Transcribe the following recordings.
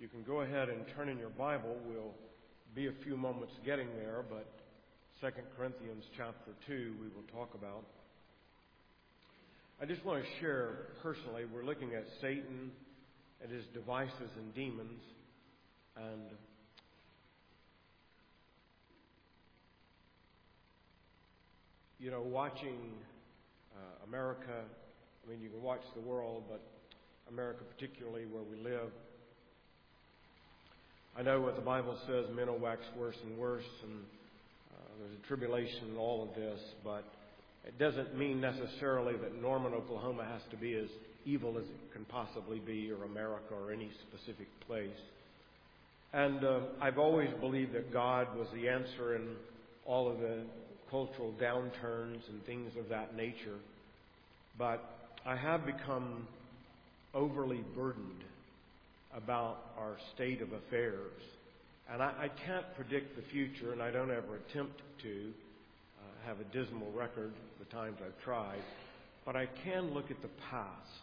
You can go ahead and turn in your Bible. We'll be a few moments getting there, but 2 Corinthians chapter 2 we will talk about. I just want to share personally, we're looking at Satan and his devices and demons, and watching America, you can watch the world, but America particularly where we live. I know what the Bible says, men will wax worse and worse, and there's a tribulation in all of this, but it doesn't mean necessarily that Norman, Oklahoma has to be as evil as it can possibly be, or America, or any specific place. And I've always believed that God was the answer in all of the cultural downturns and things of that nature. But I have become overly burdened about our state of affairs. And I can't predict the future, and I don't ever attempt to have a dismal record the times I've tried. But I can look at the past.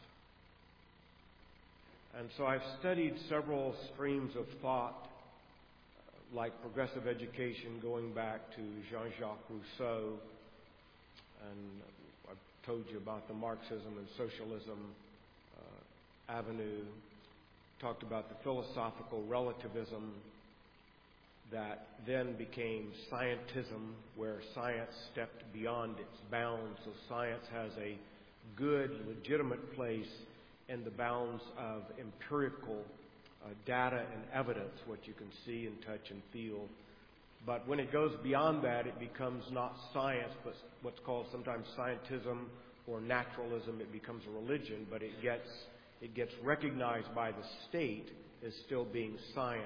And so I've studied several streams of thought, like progressive education, going back to Jean-Jacques Rousseau. And I've told you about the Marxism and socialism avenue. Talked about the philosophical relativism that then became scientism, where science stepped beyond its bounds. So science has a good, legitimate place in the bounds of empirical data and evidence, what you can see and touch and feel. But when it goes beyond that, it becomes not science, but what's called sometimes scientism or naturalism. It becomes a religion, but it gets recognized by the state as still being science.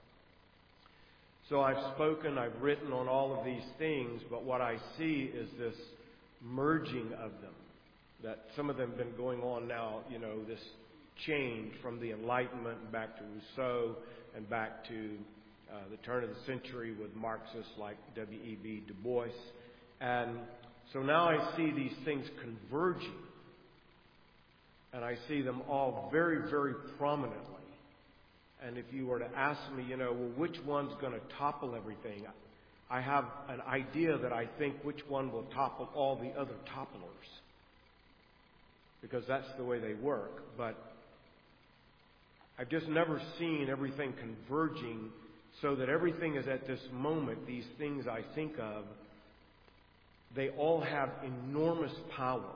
So I've spoken, I've written on all of these things, but what I see is this merging of them. That some of them have been going on now, this change from the Enlightenment back to Rousseau and back to the turn of the century with Marxists like W.E.B. Du Bois. And so now I see these things converging. And I see them all very, very prominently. And if you were to ask me, which one's going to topple everything? I have an idea that I think which one will topple all the other topplers. Because that's the way they work. But I've just never seen everything converging so that everything is at this moment, these things I think of, they all have enormous power.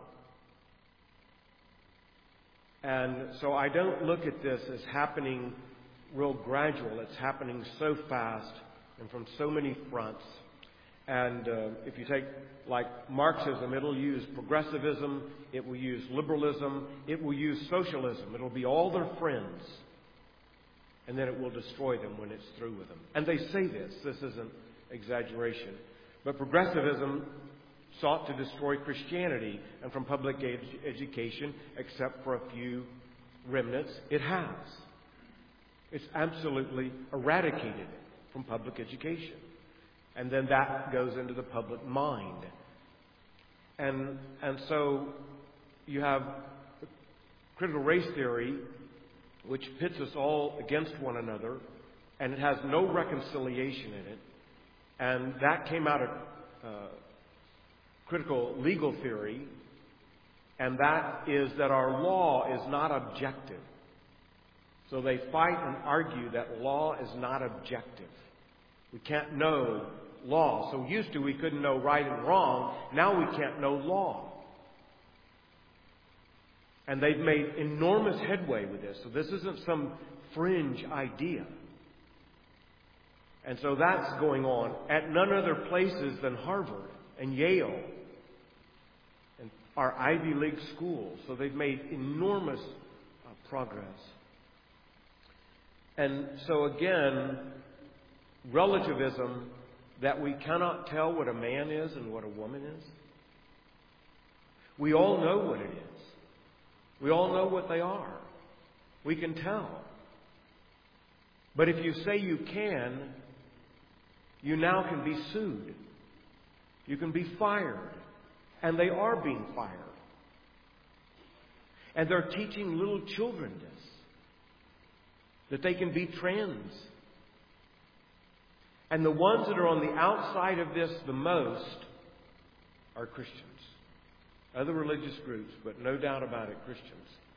And so I don't look at this as happening real gradual. It's happening so fast and from so many fronts. And if you take like Marxism, it'll use progressivism, it will use liberalism, it will use socialism. It'll be all their friends. And then it will destroy them when it's through with them. And they say this isn't exaggeration. But progressivism sought to destroy Christianity, and from public education, except for a few remnants, it has. It's absolutely eradicated it from public education. And then that goes into the public mind. And so you have critical race theory, which pits us all against one another, and it has no reconciliation in it. And that came out of critical legal theory, and that is that our law is not objective. So they fight and argue that law is not objective. We can't know law. So used to we couldn't know right and wrong. Now we can't know law. And they've made enormous headway with this. So this isn't some fringe idea. And so that's going on at none other places than Harvard and Yale and our Ivy League schools. So they've made enormous progress. And so again, relativism, that we cannot tell what a man is and what a woman is. We all know what it is. We all know what they are. We can tell. But if you say you can, you now can be sued. You can be fired. And they are being fired. And they're teaching little children this. that they can be trans. And the ones that are on the outside of this the most are Christians. Other religious groups, but no doubt about it, Christians.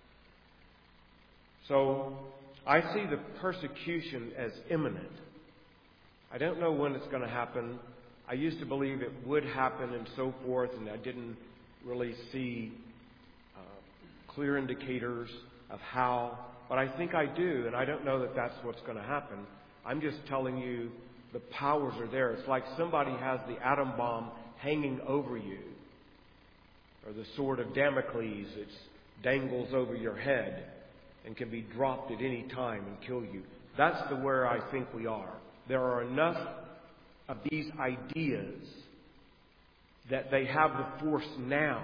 So I see the persecution as imminent. I don't know when it's going to happen. I used to believe it would happen and so forth, and I didn't really see clear indicators of how. But I think I do, and I don't know that that's what's going to happen. I'm just telling you the powers are there. It's like somebody has the atom bomb hanging over you, or the sword of Damocles that dangles over your head and can be dropped at any time and kill you. That's where I think we are. There are enough of these ideas that they have the force now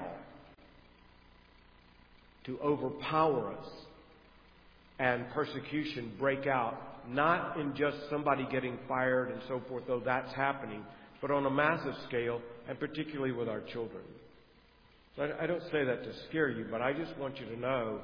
to overpower us and persecution break out, not in just somebody getting fired and so forth, though that's happening, but on a massive scale, and particularly with our children. So I don't say that to scare you, but I just want you to know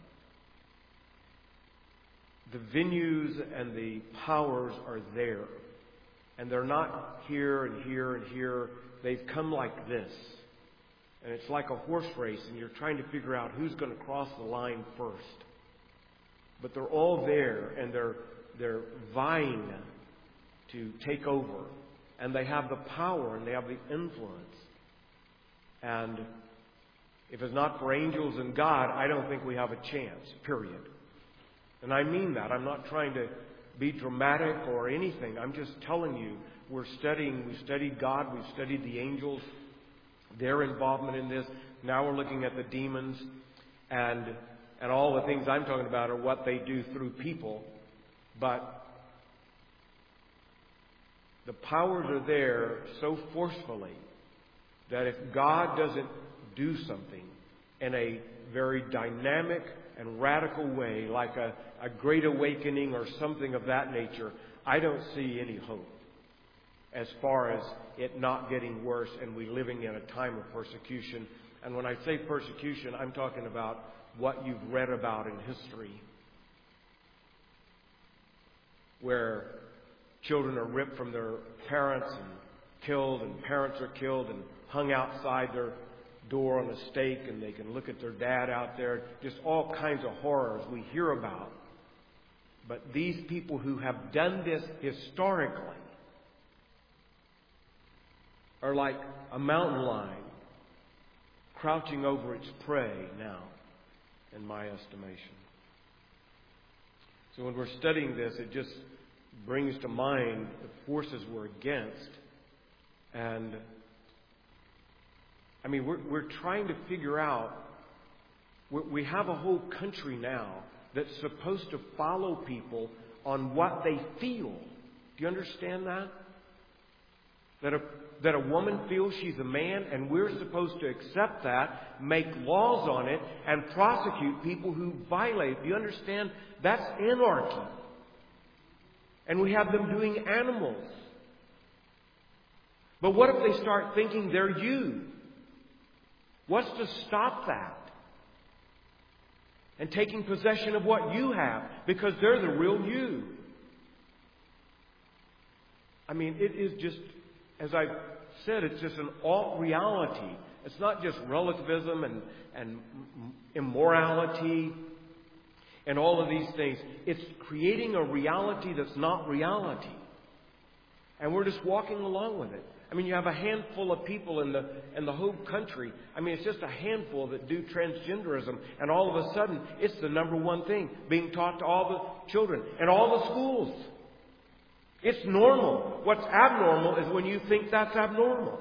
the venues and the powers are there. And they're not here and here and here. They've come like this. And it's like a horse race, and you're trying to figure out who's going to cross the line first. But they're all there, and they're vying to take over. And they have the power, and they have the influence. And if it's not for angels and God, I don't think we have a chance, period. And I mean that. I'm not trying to be dramatic or anything. I'm just telling you, we've studied God, we've studied the angels, their involvement in this. Now we're looking at the demons, and all the things I'm talking about are what they do through people. But the powers are there so forcefully that if God doesn't do something in a very dynamic and radical way, like a great awakening or something of that nature, I don't see any hope as far as it not getting worse and we living in a time of persecution. And when I say persecution, I'm talking about what you've read about in history, where children are ripped from their parents and killed, and parents are killed and hung outside their door on a stake, and they can look at their dad out there. Just all kinds of horrors we hear about. But these people who have done this historically are like a mountain lion crouching over its prey now, in my estimation. So when we're studying this, it just brings to mind the forces we're against. And I mean, we're trying to figure out, we have a whole country now that's supposed to follow people on what they feel. Do you understand that? That a woman feels she's a man, and we're supposed to accept that, make laws on it, and prosecute people who violate. Do you understand? That's anarchy. And we have them doing animals. But what if they start thinking they're you? What's to stop that? And taking possession of what you have, because they're the real you. I mean, it is just, as I've said, it's just an alt reality. It's not just relativism and immorality and all of these things. It's creating a reality that's not reality. And we're just walking along with it. I mean, you have a handful of people in the whole country. I mean, it's just a handful that do transgenderism. And all of a sudden, it's the number one thing being taught to all the children and all the schools. It's normal. What's abnormal is when you think that's abnormal.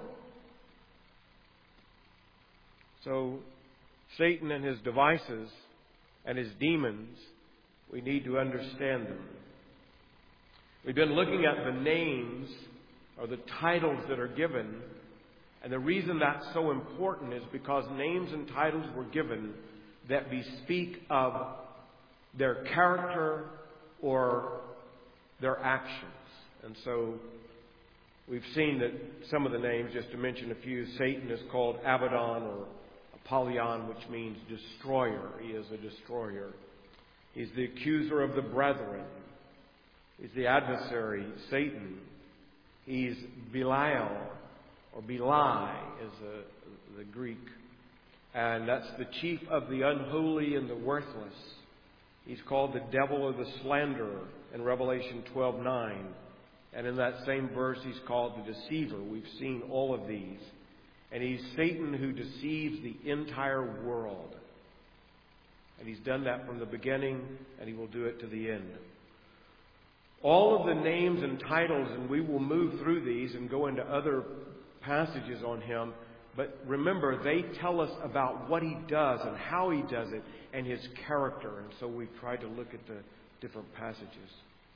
So, Satan and his devices and his demons, we need to understand them. We've been looking at the names or the titles that are given. And the reason that's so important is because names and titles were given that bespeak of their character or their actions. And so we've seen that some of the names, just to mention a few, Satan is called Abaddon or Apollyon, which means destroyer. He is a destroyer. He's the accuser of the brethren. He's the adversary, Satan. He's Belial, or Beli is the Greek. And that's the chief of the unholy and the worthless. He's called the devil or the slanderer in Revelation 12:9. And in that same verse, he's called the deceiver. We've seen all of these. And he's Satan who deceives the entire world. And he's done that from the beginning, and he will do it to the end. All of the names and titles, and we will move through these and go into other passages on him. But remember, they tell us about what he does and how he does it and his character. And so we've tried to look at the different passages.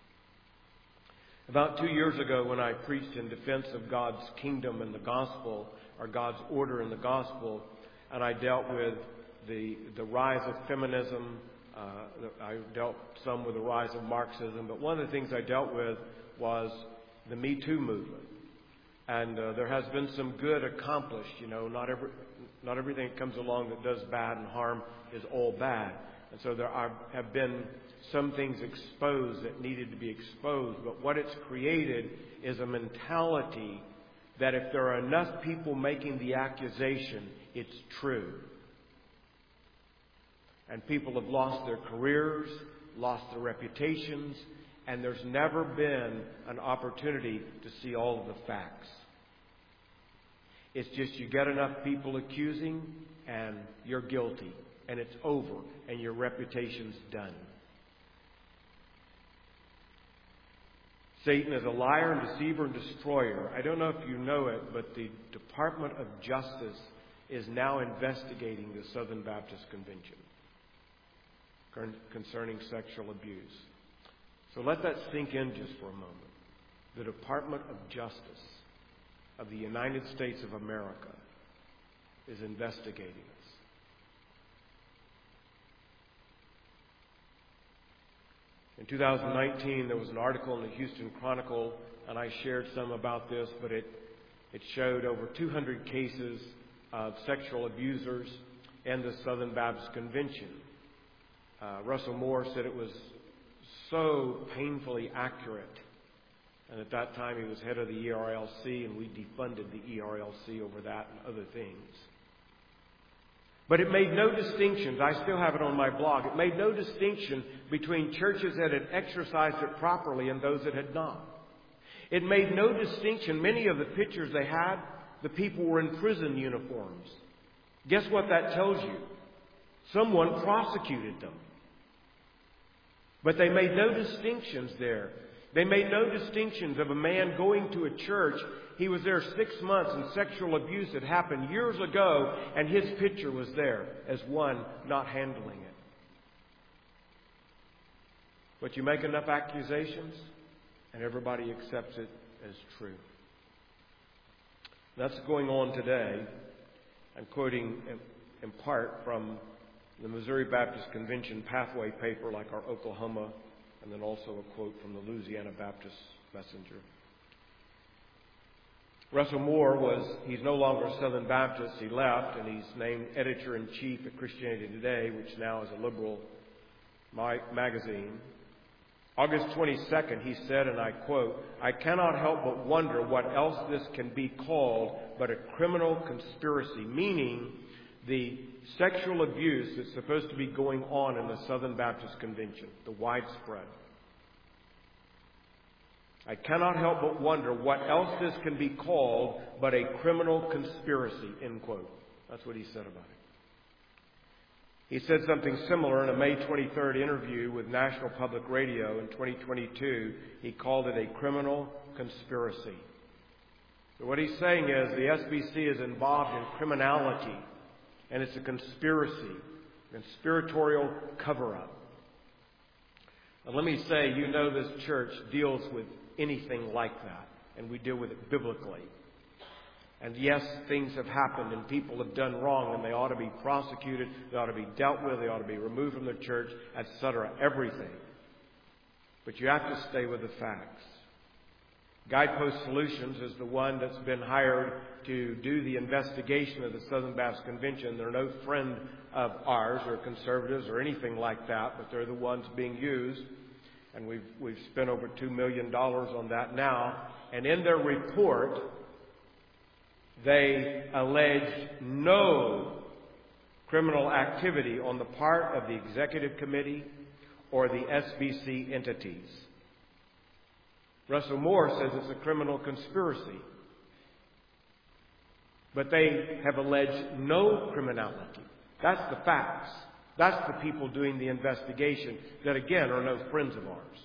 About 2 years ago, when I preached in defense of God's kingdom and the gospel, or God's order in the gospel, and I dealt with the rise of feminism, I dealt some with the rise of Marxism, but one of the things I dealt with was the Me Too movement. And there has been some good accomplished. Not everything that comes along that does bad and harm is all bad. And so there have been some things exposed that needed to be exposed. But what it's created is a mentality that if there are enough people making the accusation, it's true. And people have lost their careers, lost their reputations, and there's never been an opportunity to see all of the facts. It's just you get enough people accusing, and you're guilty, and it's over, and your reputation's done. Satan is a liar and deceiver and destroyer. I don't know if you know it, but the Department of Justice is now investigating the Southern Baptist Convention concerning sexual abuse. So let that sink in just for a moment. The Department of Justice of the United States of America is investigating us. In 2019, there was an article in the Houston Chronicle, and I shared some about this, but it showed over 200 cases of sexual abusers in the Southern Baptist Convention. Russell Moore said it was so painfully accurate. And at that time, he was head of the ERLC, and we defunded the ERLC over that and other things. But it made no distinctions. I still have it on my blog. It made no distinction between churches that had exercised it properly and those that had not. It made no distinction. Many of the pictures they had, the people were in prison uniforms. Guess what that tells you? Someone prosecuted them. But they made no distinctions there. They made no distinctions of a man going to a church. He was there 6 months and sexual abuse had happened years ago, and his picture was there as one not handling it. But you make enough accusations, and everybody accepts it as true. That's going on today. I'm quoting in part from the Missouri Baptist Convention pathway paper, like our Oklahoma, and then also a quote from the Louisiana Baptist Messenger. Russell Moore he's no longer Southern Baptist. He left, and he's named editor-in-chief at Christianity Today, which now is a liberal magazine. August 22nd, he said, and I quote, "I cannot help but wonder what else this can be called but a criminal conspiracy," meaning the sexual abuse that's supposed to be going on in the Southern Baptist Convention, the widespread. "I cannot help but wonder what else this can be called but a criminal conspiracy," end quote. That's what he said about it. He said something similar in a May 23rd interview with National Public Radio in 2022. He called it a criminal conspiracy. So what he's saying is the SBC is involved in criminality, and it's a conspiracy, conspiratorial cover-up. And let me say, this church deals with anything like that, and we deal with it biblically. And yes, things have happened, and people have done wrong, and they ought to be prosecuted, they ought to be dealt with, they ought to be removed from the church, etc., everything. But you have to stay with the facts. Guidepost Solutions is the one that's been hired to do the investigation of the Southern Baptist Convention. They're no friend of ours or conservatives or anything like that, but they're the ones being used. And we've spent over $2 million on that now. And in their report, they alleged no criminal activity on the part of the Executive Committee or the SBC entities. Russell Moore says it's a criminal conspiracy. But they have alleged no criminality. That's the facts. That's the people doing the investigation that, again, are no friends of ours.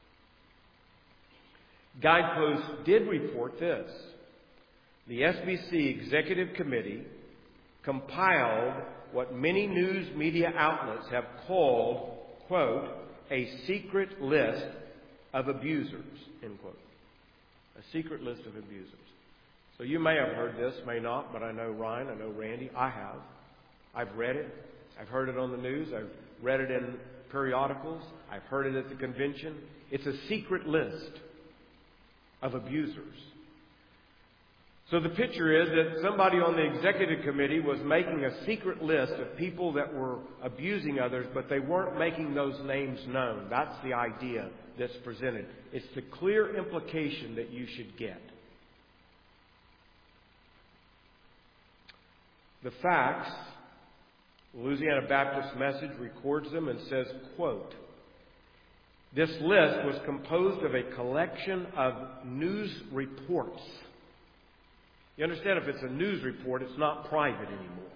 Guidepost did report this. The SBC Executive Committee compiled what many news media outlets have called, quote, a secret list of abusers, end quote. A secret list of abusers. So you may have heard this, may not, but I know Ryan, I know Randy, I have. I've read it. I've heard it on the news. I've read it in periodicals. I've heard it at the convention. It's a secret list of abusers. So the picture is that somebody on the executive committee was making a secret list of people that were abusing others, but they weren't making those names known. That's the idea that's presented. It's the clear implication that you should get. The facts, Louisiana Baptist Message records them and says, quote, this list was composed of a collection of news reports. You understand, if it's a news report, it's not private anymore.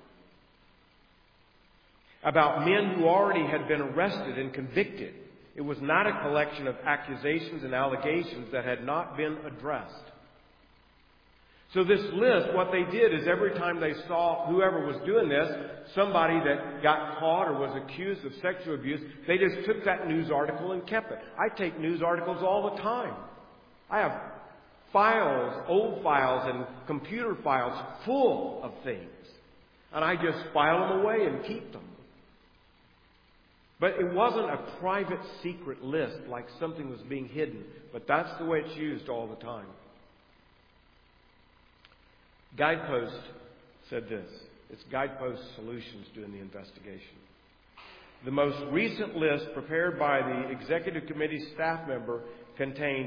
About men who already had been arrested and convicted. It was not a collection of accusations and allegations that had not been addressed. So this list, what they did is every time they saw whoever was doing this, somebody that got caught or was accused of sexual abuse, they just took that news article and kept it. I take news articles all the time. I have files, old files and computer files full of things. And I just file them away and keep them. But it wasn't a private secret list like something was being hidden. But that's the way it's used all the time. Guidepost said this. It's Guidepost Solutions doing the investigation. The most recent list prepared by the Executive Committee staff member contained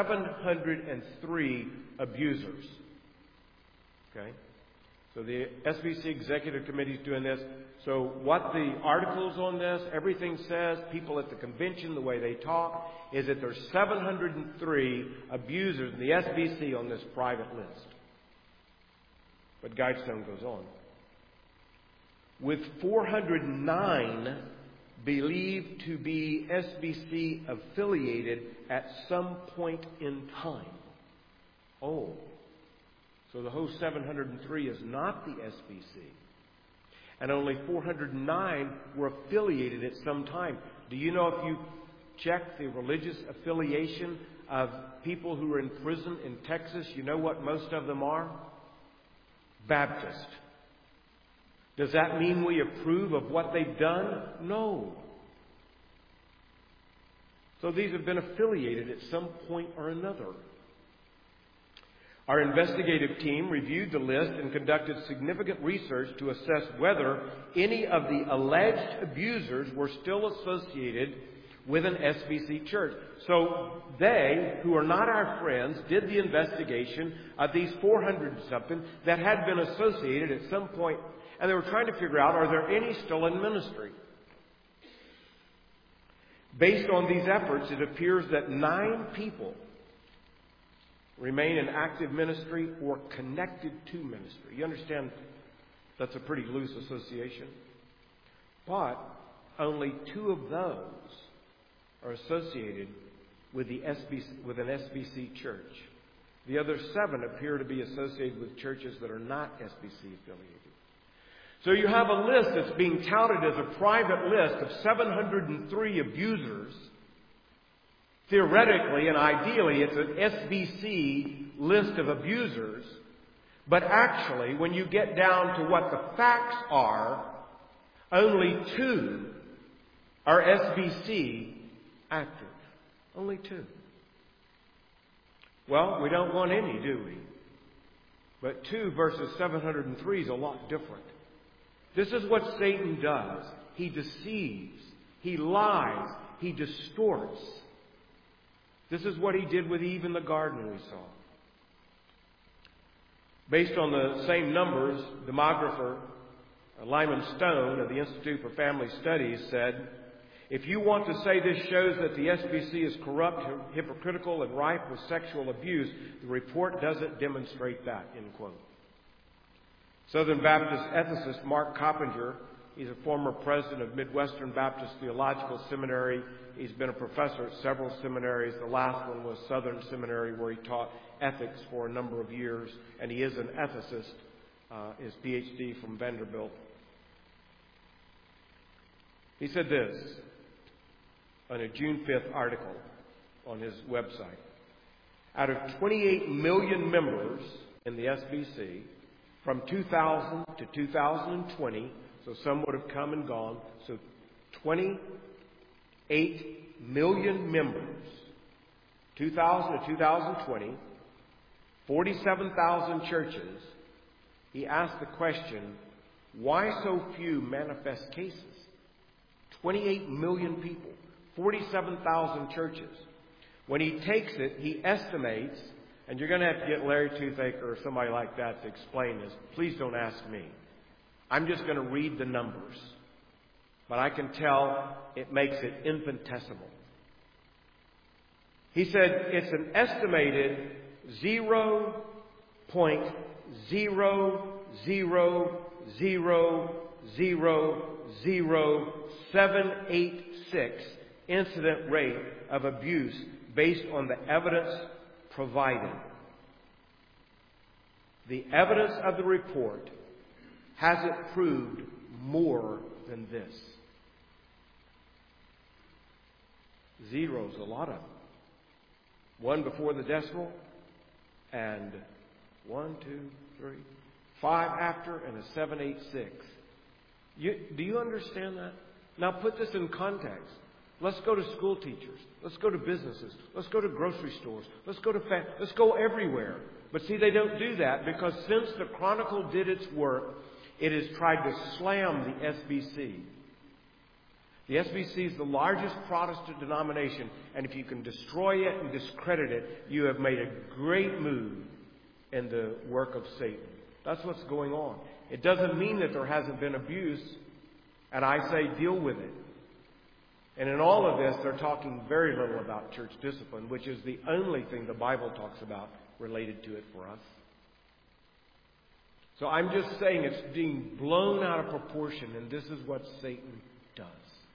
703 abusers. Okay? So the SBC Executive Committee is doing this. So what the articles on this, everything says, people at the convention, the way they talk, is that there's 703 abusers in the SBC on this private list. But Guidestone goes on. With 409 believed to be SBC affiliated at some point in time. Oh, so the whole 703 is not the SBC. And only 409 were affiliated at some time. Do you know if you check the religious affiliation of people who are in prison in Texas, you know what most of them are? Baptist. Does that mean we approve of what they've done? No. So these have been affiliated at some point or another. Our investigative team reviewed the list and conducted significant research to assess whether any of the alleged abusers were still associated with an SBC church. So they, who are not our friends, did the investigation of these 400 and something that had been associated at some point, and they were trying to figure out, are there any still in ministry? Based on these efforts, it appears that 9 people remain in active ministry or connected to ministry. You understand that's a pretty loose association. But only 2 of those are associated with an SBC church. The other 7 appear to be associated with churches that are not SBC affiliated. So you have a list that's being touted as a private list of 703 abusers. Theoretically and ideally, it's an SBC list of abusers. But actually, when you get down to what the facts are, only 2 are SBC active. Only 2. Well, we don't want any, do we? But 2 verses 703 is a lot different. This is what Satan does. He deceives. He lies. He distorts. This is what he did with Eve in the garden, we saw. Based on the same numbers, demographer Lyman Stone of the Institute for Family Studies said, "If you want to say this shows that the SBC is corrupt, hypocritical, and rife with sexual abuse, the report doesn't demonstrate that," end quote. Southern Baptist ethicist Mark Coppinger, he's a former president of Midwestern Baptist Theological Seminary. He's been a professor at several seminaries. The last one was Southern Seminary, where he taught ethics for a number of years, and he is an ethicist, his PhD from Vanderbilt. He said this on a June 5th article on his website. Out of 28 million members in the SBC from 2000 to 2020, so some would have come and gone, so 28 million members, 2000 to 2020, 47,000 churches. He asked the question, why so few manifest cases? 28 million people, 47,000 churches. When he takes it, he estimates, and you're going to have to get Larry Toothaker or somebody like that to explain this. Please don't ask me. I'm just going to read the numbers. But I can tell it makes it infinitesimal. He said it's an estimated 0.000000786 incident rate of abuse based on the evidence provided. The evidence of the report hasn't proved more than this. Zero's a lot of them. 1 before the decimal, and 1, 2, 3, 5 after, and a 786. Do you understand that? Now put this in context. Let's go to school teachers. Let's go to businesses. Let's go to grocery stores. Let's go everywhere. But see, they don't do that because since the Chronicle did its work, it has tried to slam the SBC. The SBC is the largest Protestant denomination, and if you can destroy it and discredit it, you have made a great move in the work of Satan. That's what's going on. It doesn't mean that there hasn't been abuse, and I say deal with it. And in all of this, they're talking very little about church discipline, which is the only thing the Bible talks about related to it for us. So I'm just saying it's being blown out of proportion, and this is what Satan does.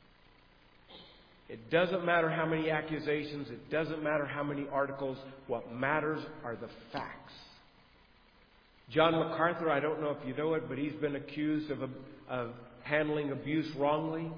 It doesn't matter how many accusations. It doesn't matter how many articles. What matters are the facts. John MacArthur, I don't know if you know it, but he's been accused of handling abuse wrongly.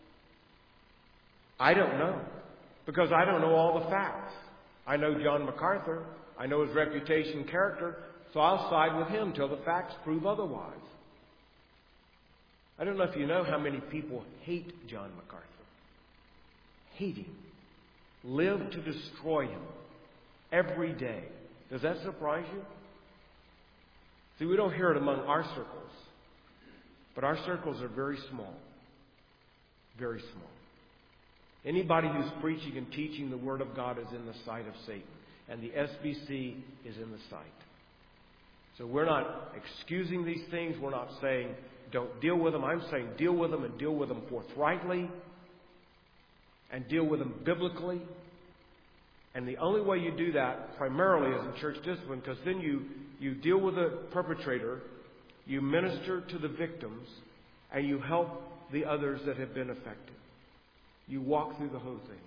I don't know, because I don't know all the facts. I know John MacArthur. I know his reputation and character, so I'll side with him till the facts prove otherwise. I don't know if you know how many people hate John MacArthur. Hate him. Live to destroy him every day. Does that surprise you? See, we don't hear it among our circles, but our circles are very small. Very small. Anybody who's preaching and teaching the Word of God is in the sight of Satan, and the SBC is in the sight. So we're not excusing these things. We're not saying don't deal with them. I'm saying deal with them and deal with them forthrightly and deal with them biblically. And the only way you do that primarily is in church discipline, because then you deal with the perpetrator, you minister to the victims, and you help the others that have been affected. You walk through the whole thing.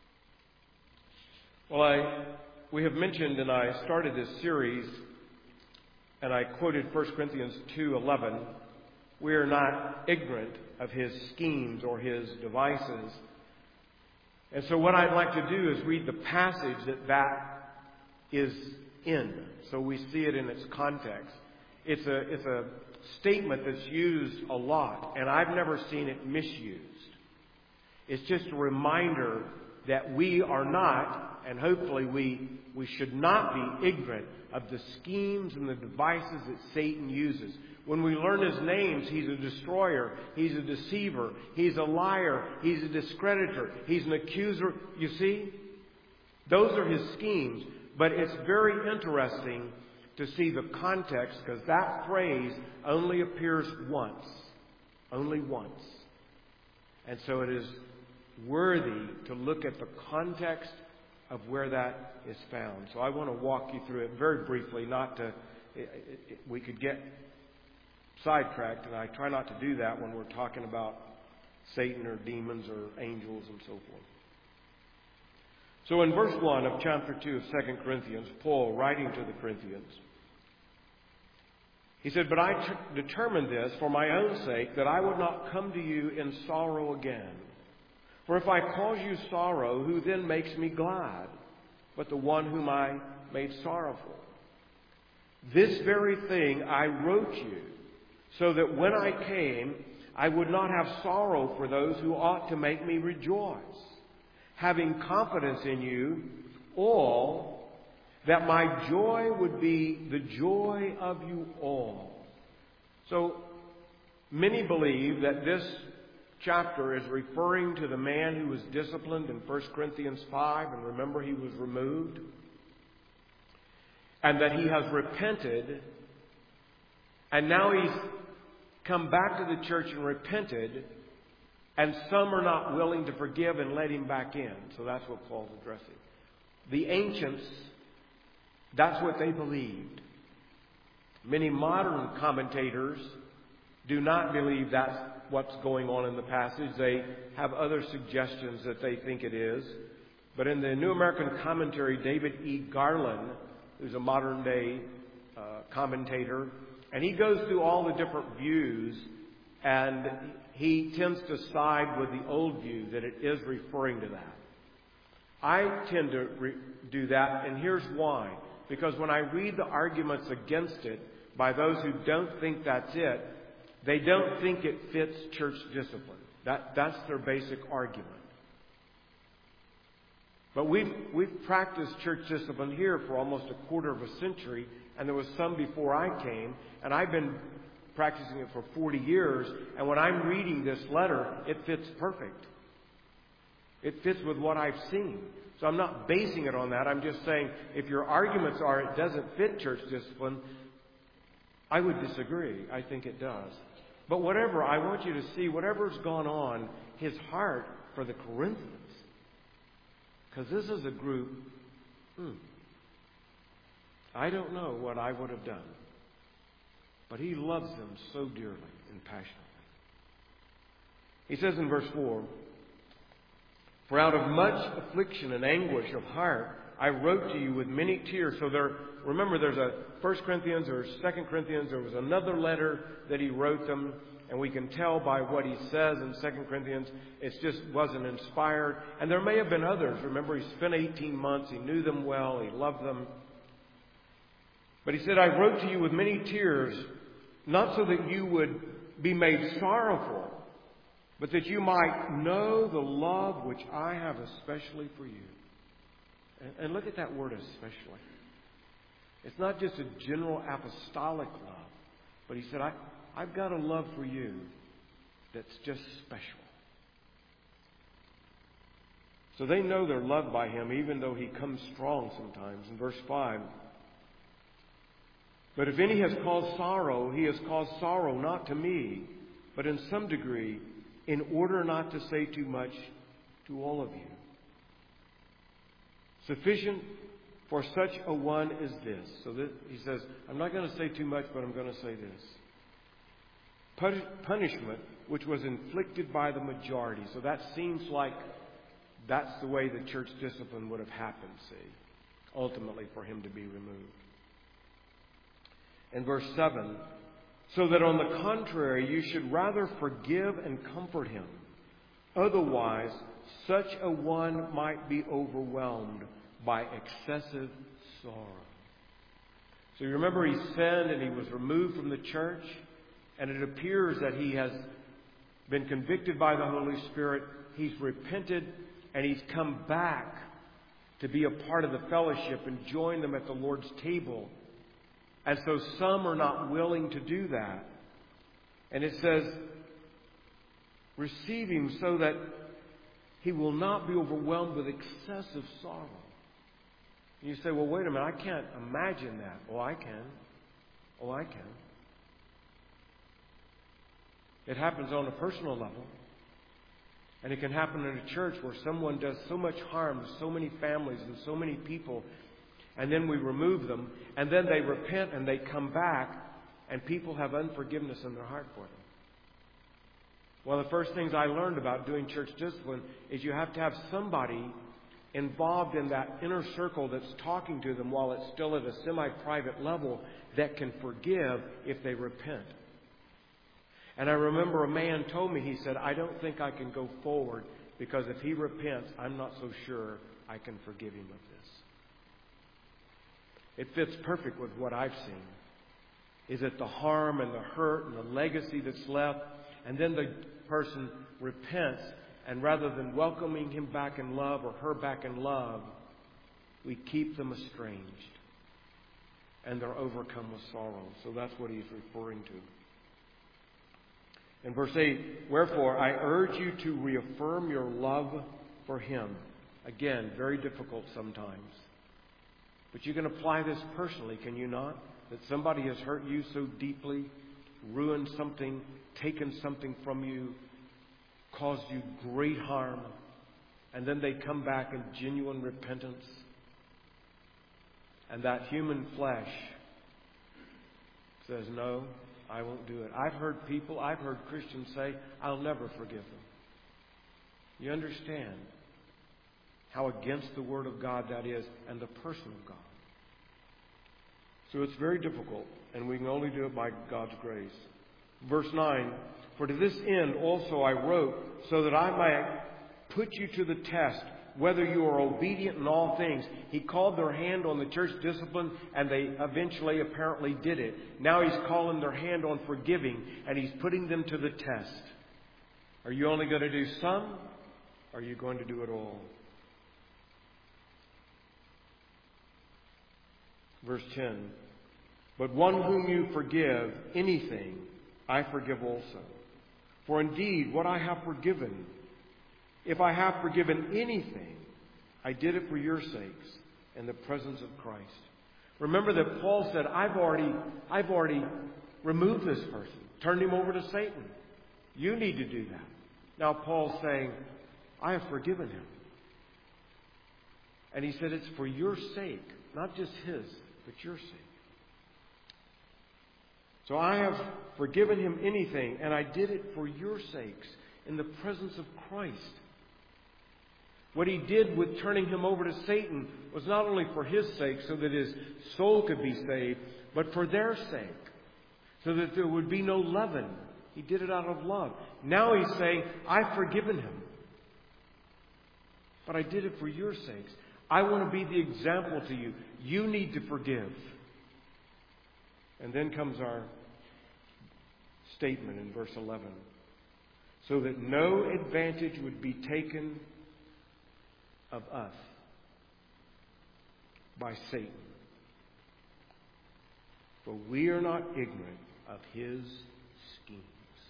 Well, we have mentioned, and I started this series, and I quoted 1 Corinthians 2:11. We are not ignorant of his schemes or his devices. And so what I'd like to do is read the passage that is in, so we see it in its context. It's a statement that's used a lot, and I've never seen it misused. It's just a reminder that we are not and hopefully we should not be ignorant of the schemes and the devices that Satan uses. When we learn his names, he's a destroyer, he's a deceiver, he's a liar, he's a discreditor, he's an accuser. You see? Those are his schemes. But it's very interesting to see the context, because that phrase only appears once. Only once. And so it is worthy to look at the context of where that is found. So I want to walk you through it very briefly, we could get sidetracked, and I try not to do that when we're talking about Satan or demons or angels and so forth. So in verse 1 of chapter 2 of 2 Corinthians, Paul, writing to the Corinthians, he said, "But I determined this for my own sake, that I would not come to you in sorrow again. For if I cause you sorrow, who then makes me glad, but the one whom I made sorrowful? This very thing I wrote you, so that when I came, I would not have sorrow for those who ought to make me rejoice, having confidence in you all, that my joy would be the joy of you all." So many believe that this chapter is referring to the man who was disciplined in 1 Corinthians 5, and remember he was removed, and that he has repented, and now he's come back to the church and repented, and some are not willing to forgive and let him back in. So that's what Paul's addressing. The ancients, that's what they believed. Many modern commentators do not believe that's what's going on in the passage. They have other suggestions that they think it is. But in the New American Commentary, David E. Garland, who's a modern day commentator, and he goes through all the different views, and he tends to side with the old view that it is referring to that. I tend to do that, and here's why. Because when I read the arguments against it by those who don't think that's it, they don't think it fits church discipline. That's their basic argument. But we've practiced church discipline here for almost a quarter of a century, and there was some before I came, and I've been practicing it for 40 years, and when I'm reading this letter, it fits perfect. It fits with what I've seen. So I'm not basing it on that. I'm just saying, if your arguments are it doesn't fit church discipline, I would disagree. I think it does. But whatever, I want you to see whatever's gone on, his heart for the Corinthians. Because this is a group, I don't know what I would have done. But he loves them so dearly and passionately. He says in verse 4, "For out of much affliction and anguish of heart, I wrote to you with many tears." So remember, there's a 1 Corinthians or 2 Corinthians. There was another letter that he wrote them. And we can tell by what he says in 2 Corinthians, it just wasn't inspired. And there may have been others. Remember, he spent 18 months. He knew them well. He loved them. But he said, "I wrote to you with many tears, not so that you would be made sorrowful, but that you might know the love which I have especially for you." And look at that word, especially. It's not just a general apostolic love, but he said, I've got a love for you that's just special. So they know they're loved by him, even though he comes strong sometimes. In verse 5, "But if any has caused sorrow, he has caused sorrow not to me, but in some degree, in order not to say too much to all of you. Sufficient for such a one as this." So he says, I'm not going to say too much, but I'm going to say this. Punishment which was inflicted by the majority. So that seems like that's the way the church discipline would have happened, see, ultimately for him to be removed. In verse 7, "So that on the contrary, you should rather forgive and comfort him. Otherwise, such a one might be overwhelmed by excessive sorrow." So you remember he sinned and he was removed from the church. And it appears that he has been convicted by the Holy Spirit. He's repented and he's come back to be a part of the fellowship and join them at the Lord's table. And so some are not willing to do that. And it says, receive him so that he will not be overwhelmed with excessive sorrow. And you say, well, wait a minute, I can't imagine that. Oh, I can. Oh, I can. It happens on a personal level. And it can happen in a church where someone does so much harm to so many families and so many people, and then we remove them, and then they repent and they come back, and people have unforgiveness in their heart for them. One of the first things I learned about doing church discipline is you have to have somebody involved in that inner circle that's talking to them while it's still at a semi-private level that can forgive if they repent. And I remember a man told me, he said, I don't think I can go forward because if he repents, I'm not so sure I can forgive him of this. It fits perfect with what I've seen. Is that the harm and the hurt and the legacy that's left, and then the person repents, and rather than welcoming him back in love or her back in love, we keep them estranged. And they're overcome with sorrow. So that's what he's referring to. In verse 8, wherefore I urge you to reaffirm your love for him. Again, very difficult sometimes. But you can apply this personally, can you not? That somebody has hurt you so deeply, ruined something, taken something from you, caused you great harm, and then they come back in genuine repentance. And that human flesh says, no, I won't do it. I've heard Christians say, I'll never forgive them. You understand how against the Word of God that is and the person of God. So it's very difficult, and we can only do it by God's grace. Verse 9, for to this end also I wrote, so that I might put you to the test, whether you are obedient in all things. He called their hand on the church discipline, and they eventually apparently did it. Now he's calling their hand on forgiving, and he's putting them to the test. Are you only going to do some? Or are you going to do it all? Verse 10, but one whom you forgive anything, I forgive also. For indeed, what I have forgiven, if I have forgiven anything, I did it for your sakes in the presence of Christ. Remember that Paul said, I've already removed this person, turned him over to Satan. You need to do that. Now Paul's saying, I have forgiven him. And he said it's for your sake, not just his, but your sake. So I have forgiven him anything, and I did it for your sakes in the presence of Christ. What he did with turning him over to Satan was not only for his sake, so that his soul could be saved, but for their sake, so that there would be no leaven. He did it out of love. Now he's saying, I've forgiven him, but I did it for your sakes. I want to be the example to you. You need to forgive. And then comes our statement in verse 11. So that no advantage would be taken of us by Satan. For we are not ignorant of his schemes.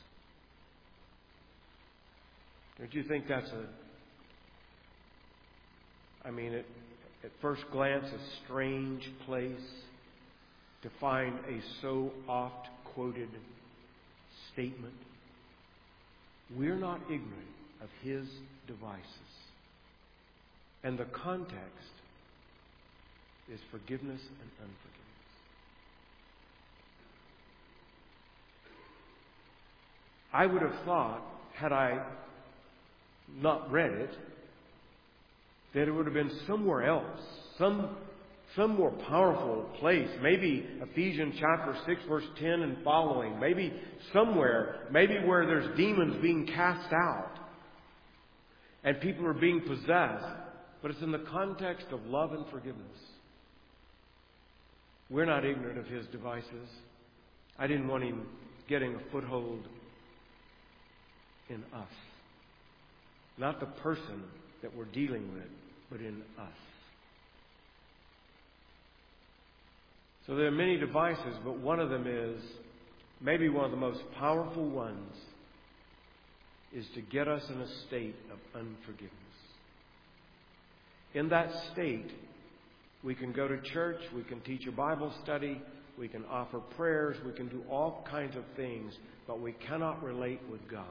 Don't you think that's at first glance, a strange place to find a so oft quoted statement? We're not ignorant of his devices. And the context is forgiveness and unforgiveness. I would have thought, had I not read it, that it would have been somewhere else, some more powerful place. Maybe Ephesians chapter 6, verse 10 and following. Maybe somewhere, maybe where there's demons being cast out and people are being possessed. But it's in the context of love and forgiveness. We're not ignorant of his devices. I didn't want him getting a foothold in us. Not the person that we're dealing with, but in us. So there are many devices, but one of them is, maybe one of the most powerful ones, is to get us in a state of unforgiveness. In that state, we can go to church, we can teach a Bible study, we can offer prayers, we can do all kinds of things, but we cannot relate with God.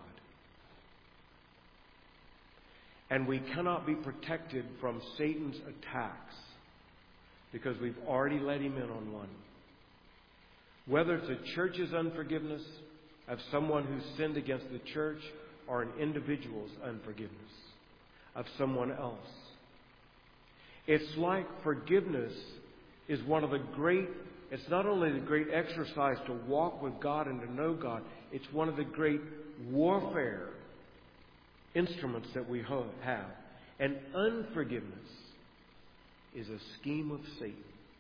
And we cannot be protected from Satan's attacks because we've already let him in on one. Whether it's a church's unforgiveness of someone who sinned against the church or an individual's unforgiveness of someone else. It's like forgiveness is one of the great, it's not only the great exercise to walk with God and to know God, it's one of the great warfare instruments that we have. And unforgiveness is a scheme of Satan.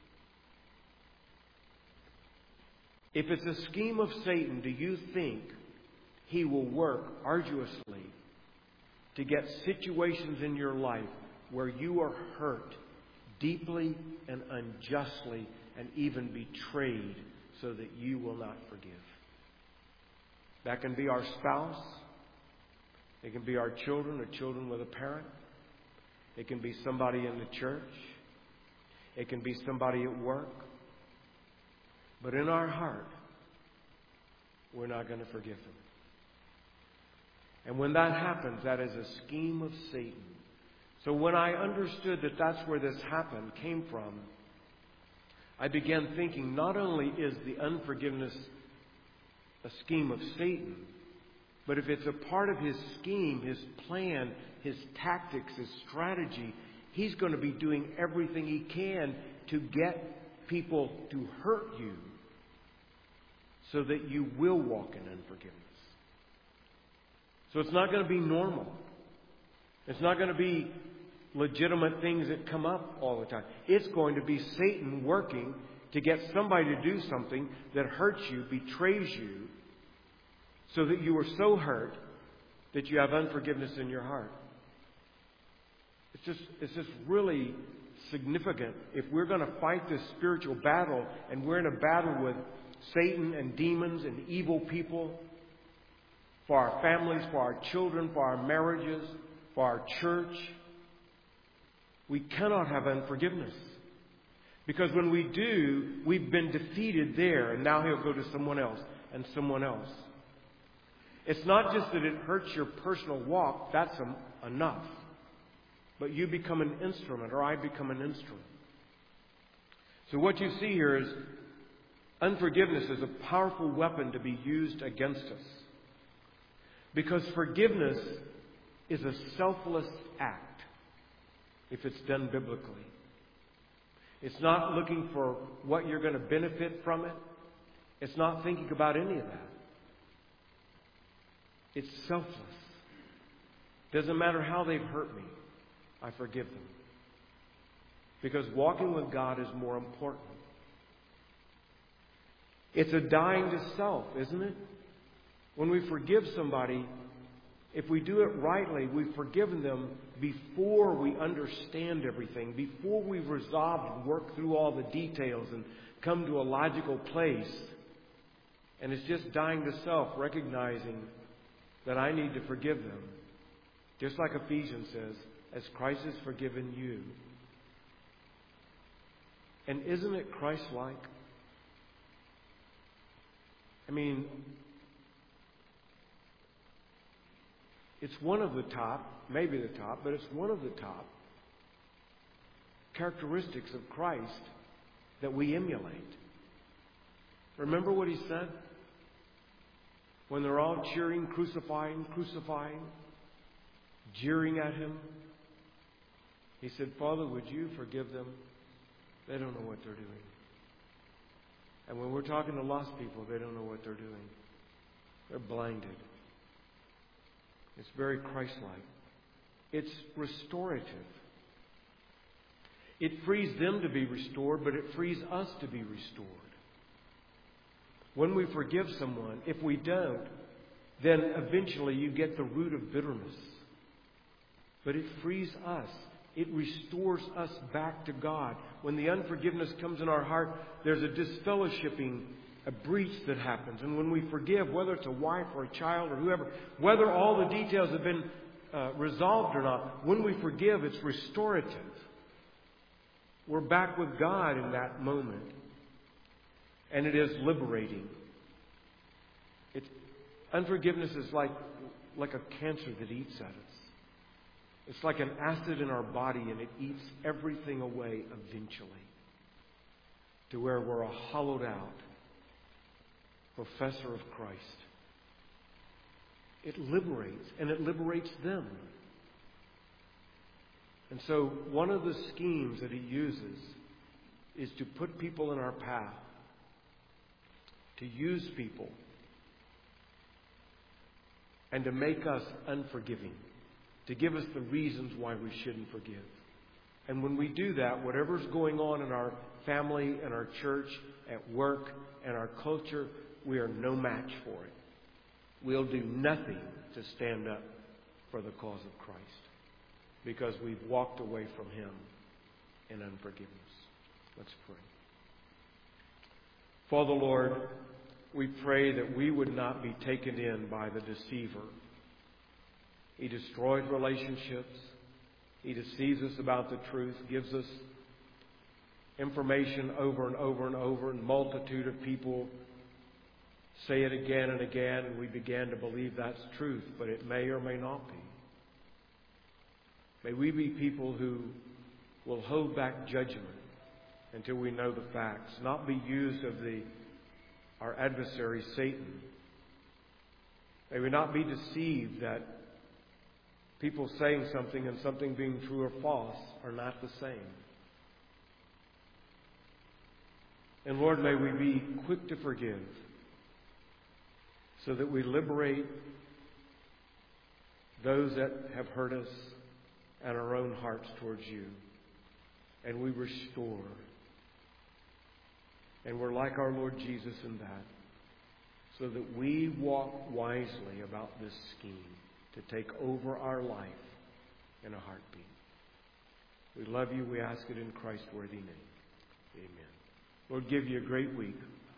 If it's a scheme of Satan, do you think he will work arduously to get situations in your life where you are hurt deeply and unjustly and even betrayed so that you will not forgive? That can be our spouse. It can be our children or children with a parent. It can be somebody in the church. It can be somebody at work. But in our heart, we're not going to forgive them. And when that happens, that is a scheme of Satan. So when I understood that that's where this came from, I began thinking, not only is the unforgiveness a scheme of Satan, but if it's a part of his scheme, his plan, his tactics, his strategy, he's going to be doing everything he can to get people to hurt you so that you will walk in unforgiveness. So it's not going to be normal. It's not going to be legitimate things that come up all the time. It's going to be Satan working to get somebody to do something that hurts you, betrays you, so that you are so hurt that you have unforgiveness in your heart. It's just really significant. If we're going to fight this spiritual battle, and we're in a battle with Satan and demons and evil people, for our families, for our children, for our marriages, for our church, we cannot have unforgiveness. Because when we do, we've been defeated there, and now he'll go to someone else and someone else. It's not just that it hurts your personal walk, that's enough. But you become an instrument, or I become an instrument. So what you see here is unforgiveness is a powerful weapon to be used against us. Because forgiveness is a selfless act if it's done biblically. It's not looking for what you're going to benefit from it. It's not thinking about any of that. It's selfless. Doesn't matter how they've hurt me, I forgive them. Because walking with God is more important. It's a dying to self, isn't it? When we forgive somebody, if we do it rightly, we've forgiven them before we understand everything, before we've resolved and worked through all the details and come to a logical place. And it's just dying to self, recognizing that I need to forgive them. Just like Ephesians says, as Christ has forgiven you. And isn't it Christ-like? I mean, it's one of the top, maybe the top, but it's one of the top characteristics of Christ that we emulate. Remember what he said? When they're all cheering, crucifying, jeering at him, he said, Father, would you forgive them? They don't know what they're doing. And when we're talking to lost people, they don't know what they're doing. They're blinded. It's very Christ-like. It's restorative. It frees them to be restored, but it frees us to be restored. When we forgive someone, if we don't, then eventually you get the root of bitterness. But it frees us It restores us back to God. When the unforgiveness comes in our heart, there's a disfellowshipping, a breach that happens. And when we forgive, whether it's a wife or a child or whoever, whether all the details have been resolved or not, when we forgive, it's restorative. We're back with God in that moment. And it is liberating. Unforgiveness is like a cancer that eats at us. It's like an acid in our body, and it eats everything away eventually, to where we're a hollowed out professor of Christ. It liberates, and it liberates them. And so one of the schemes that he uses is to put people in our path, to use people, and to make us unforgiving, to give us the reasons why we shouldn't forgive. And when we do that, whatever's going on in our family, in our church, at work, and our culture, we are no match for it. We'll do nothing to stand up for the cause of Christ, because we've walked away from Him in unforgiveness. Let's pray. Father, Lord, we pray that we would not be taken in by the deceiver. He destroys relationships. He deceives us about the truth, gives us information over and over and over, and multitude of people say it again and again, and we begin to believe that's truth, but it may or may not be. May we be people who will hold back judgment until we know the facts, not be used of our adversary, Satan. May we not be deceived that people saying something and something being true or false are not the same. And Lord, may we be quick to forgive, so that we liberate those that have hurt us and our own hearts towards You. And we restore. And we're like our Lord Jesus in that, so that we walk wisely about this scheme to take over our life in a heartbeat. We love You. We ask it in Christ's worthy name. Amen. Lord, give You a great week.